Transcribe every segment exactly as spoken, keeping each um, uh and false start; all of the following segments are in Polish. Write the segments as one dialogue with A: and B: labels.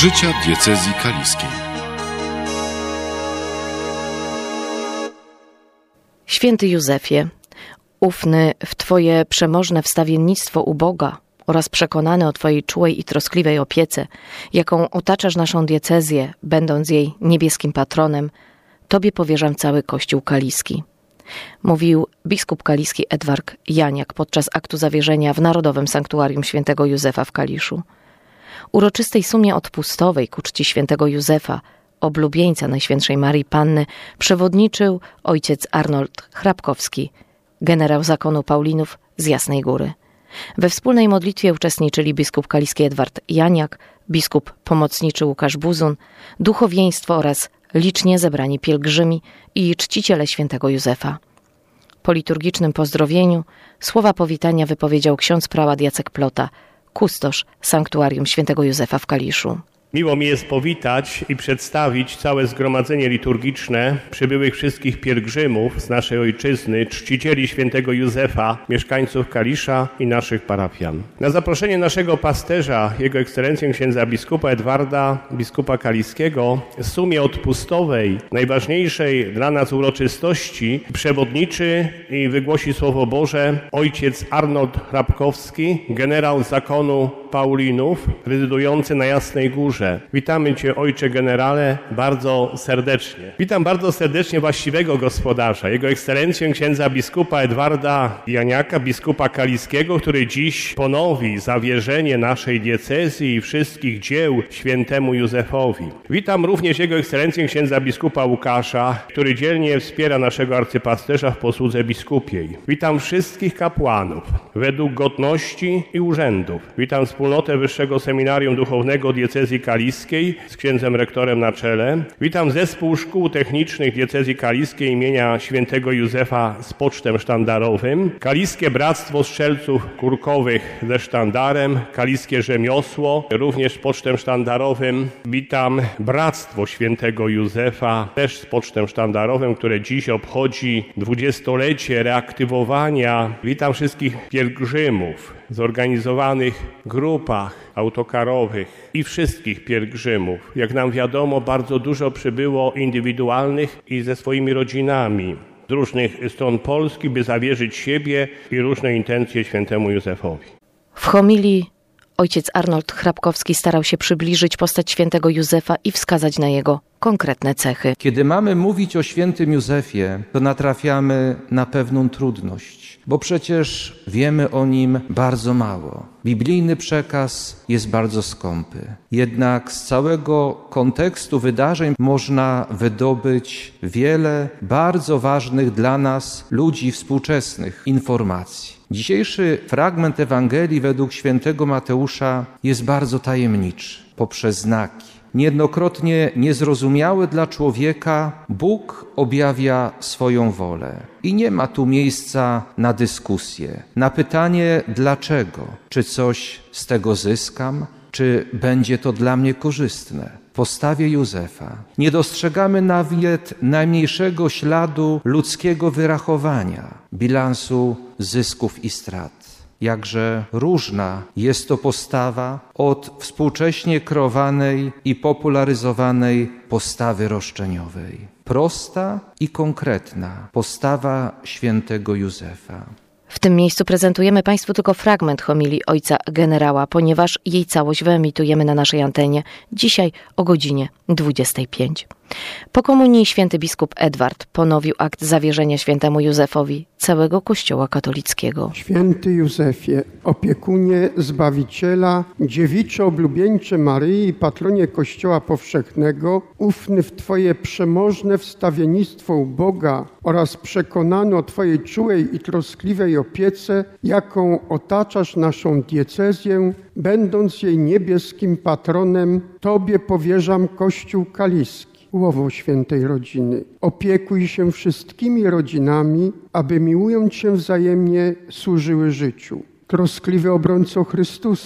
A: życia diecezji kaliskiej.
B: Święty Józefie, ufny w Twoje przemożne wstawiennictwo u Boga oraz przekonany o Twojej czułej i troskliwej opiece, jaką otaczasz naszą diecezję, będąc jej niebieskim patronem, Tobie powierzam cały Kościół kaliski. Mówił biskup kaliski Edward Janiak podczas aktu zawierzenia w Narodowym Sanktuarium Świętego Józefa w Kaliszu. Uroczystej sumie odpustowej ku czci Świętego Józefa, oblubieńca Najświętszej Marii Panny, przewodniczył ojciec Arnold Hrabkowski, generał zakonu Paulinów z Jasnej Góry. We wspólnej modlitwie uczestniczyli biskup kaliski Edward Janiak, biskup pomocniczy Łukasz Buzun, duchowieństwo oraz licznie zebrani pielgrzymi i czciciele Świętego Józefa. Po liturgicznym pozdrowieniu słowa powitania wypowiedział ksiądz prałat Jacek Plota, kustosz Sanktuarium Świętego Józefa w Kaliszu.
C: Miło mi jest powitać i przedstawić całe zgromadzenie liturgiczne przybyłych wszystkich pielgrzymów z naszej ojczyzny, czcicieli Świętego Józefa, mieszkańców Kalisza i naszych parafian. Na zaproszenie naszego pasterza, Jego Ekscelencję księdza biskupa Edwarda, biskupa kaliskiego, w sumie odpustowej, najważniejszej dla nas uroczystości, przewodniczy i wygłosi Słowo Boże ojciec Arnold Hrabkowski, generał zakonu Paulinów, rezydujący na Jasnej Górze. Witamy Cię, ojcze generale, bardzo serdecznie. Witam bardzo serdecznie właściwego gospodarza, Jego Ekscelencję księdza biskupa Edwarda Janiaka, biskupa kaliskiego, który dziś ponowi zawierzenie naszej diecezji i wszystkich dzieł świętemu Józefowi. Witam również Jego Ekscelencję księdza biskupa Łukasza, który dzielnie wspiera naszego arcypasterza w posłudze biskupiej. Witam wszystkich kapłanów według godności i urzędów. Witam wspólnotę Wyższego Seminarium Duchownego diecezji kaliskiej z księdzem rektorem na czele. Witam zespół szkół technicznych diecezji kaliskiej imienia Świętego Józefa z pocztem sztandarowym, Kaliskie Bractwo Strzelców Kurkowych ze sztandarem, Kaliskie Rzemiosło, również z pocztem sztandarowym. Witam Bractwo Świętego Józefa, też z pocztem sztandarowym, które dziś obchodzi dwudziestolecie reaktywowania. Witam wszystkich pielgrzymów, zorganizowanych grupach autokarowych i wszystkich pielgrzymów. Jak nam wiadomo, bardzo dużo przybyło indywidualnych i ze swoimi rodzinami z różnych stron Polski, by zawierzyć siebie i różne intencje świętemu Józefowi.
B: W homilii ojciec Arnold Hrabkowski starał się przybliżyć postać Świętego Józefa i wskazać na jego konkretne cechy.
D: Kiedy mamy mówić o Świętym Józefie, to natrafiamy na pewną trudność, bo przecież wiemy o nim bardzo mało. Biblijny przekaz jest bardzo skąpy. Jednak z całego kontekstu wydarzeń można wydobyć wiele bardzo ważnych dla nas, ludzi współczesnych, informacji. Dzisiejszy fragment Ewangelii według świętego Mateusza jest bardzo tajemniczy poprzez znaki. Niejednokrotnie niezrozumiałe dla człowieka, Bóg objawia swoją wolę. I nie ma tu miejsca na dyskusję, na pytanie dlaczego, czy coś z tego zyskam, czy będzie to dla mnie korzystne. W postawie Józefa nie dostrzegamy nawet najmniejszego śladu ludzkiego wyrachowania, bilansu zysków i strat. Jakże różna jest to postawa od współcześnie kreowanej i popularyzowanej postawy roszczeniowej. Prosta i konkretna postawa świętego Józefa.
B: W tym miejscu prezentujemy Państwu tylko fragment homilii ojca generała, ponieważ jej całość wyemitujemy na naszej antenie dzisiaj o godzinie dwudziestej piątej. Po komunii święty biskup Edward ponowił akt zawierzenia świętemu Józefowi całego Kościoła katolickiego.
E: Święty Józefie, opiekunie Zbawiciela, dziewicze oblubieńcze Maryi i patronie Kościoła powszechnego, ufny w Twoje przemożne wstawiennictwo u Boga oraz przekonany o Twojej czułej i troskliwej opiece, jaką otaczasz naszą diecezję, będąc jej niebieskim patronem, Tobie powierzam Kościół kaliski. Łowo świętej rodziny, opiekuj się wszystkimi rodzinami, aby miłując się wzajemnie służyły życiu. Troskliwy obrońco Chrystusa,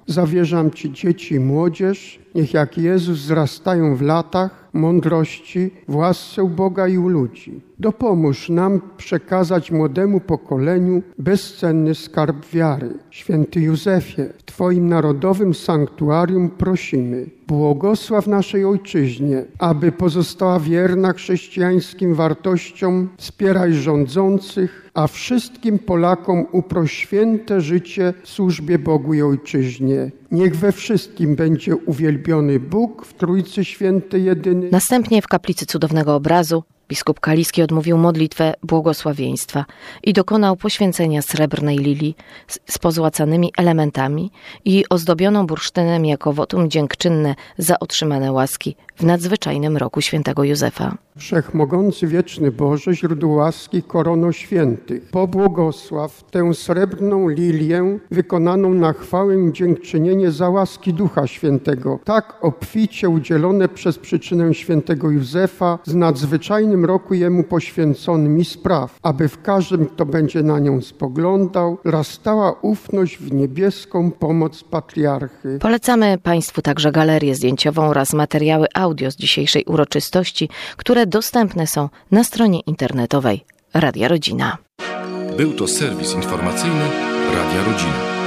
E: Zawierzam Ci dzieci i młodzież, niech jak Jezus wzrastają w latach, mądrości, w łasce u Boga i u ludzi. Dopomóż nam przekazać młodemu pokoleniu bezcenny skarb wiary. Święty Józefie, w Twoim narodowym sanktuarium prosimy, błogosław naszej ojczyźnie, aby pozostała wierna chrześcijańskim wartościom, wspieraj rządzących, a wszystkim Polakom uproś święte życie w służbie Bogu i ojczyźnie. Niech we wszystkim będzie uwielbiony Bóg w Trójcy Świętej jedyny.
B: Następnie w kaplicy Cudownego Obrazu biskup Kaliski odmówił modlitwę błogosławieństwa i dokonał poświęcenia srebrnej lilii z, z pozłacanymi elementami i ozdobioną bursztynem jako wotum dziękczynne za otrzymane łaski w nadzwyczajnym roku świętego Józefa.
E: Wszechmogący wieczny Boże, źródło łaski, korono świętych, pobłogosław tę srebrną lilię wykonaną na chwałę i dziękczynienie za łaski Ducha Świętego, tak obficie udzielone przez przyczynę świętego Józefa z nadzwyczajnym roku jemu poświęconym i spraw, aby w każdym, kto będzie na nią spoglądał, rastała ufność w niebieską pomoc patriarchy.
B: Polecamy Państwu także galerię zdjęciową oraz materiały audio z dzisiejszej uroczystości, które dostępne są na stronie internetowej Radia Rodzina.
A: Był to serwis informacyjny Radia Rodzina.